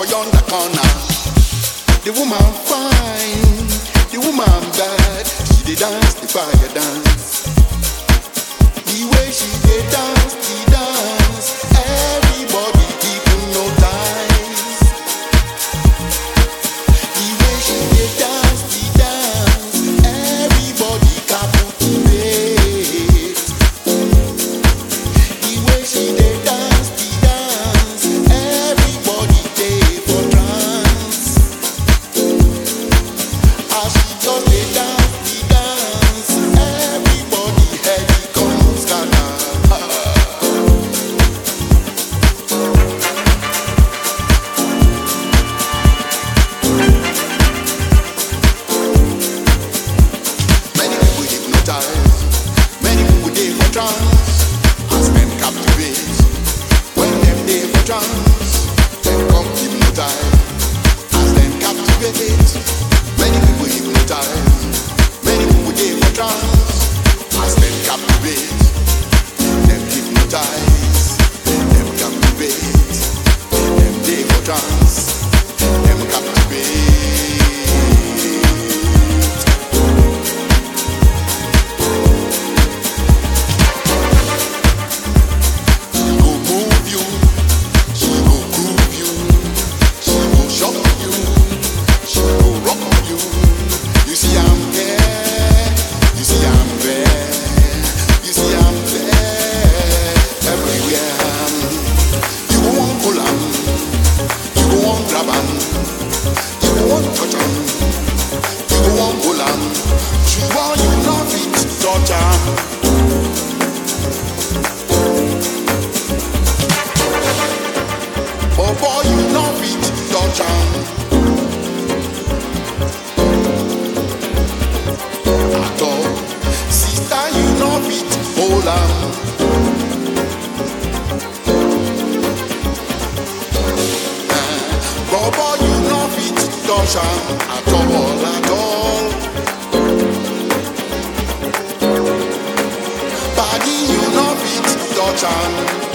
for yonder corner. The woman fine, the woman bad. She dey dance the fire dance. The way she dey dance the dance, everybody keep hypnotized. The way she dey dance the dance, everybody captivate. The way she dey dance the dance, everybody dey for trance. As she just dey dance the dance, everybody head come scatter. Many people hypnotize, many people dey for trance. As men captivate, when them dey for trance, them come hypnotize. As them captivate, many people hypnotize, many people dey for trance. As them captivate, them hypnotize, them captivate, them dey for trance, them captivate. She go move you, she go groove you, she go shock you, she go rock you. You see I'm there, you see I'm there, you see I'm there everywhere. You go want pull 'em, you go want grab 'em, you go want touch 'em, you go want pull 'em. She want you love it, touch 'em. Oh boy, you love it, touch 'em. At all, sister, you love it, hold 'em. Oh boy, you love it, touch 'em. At all, at all. Body, you love it, touch 'em.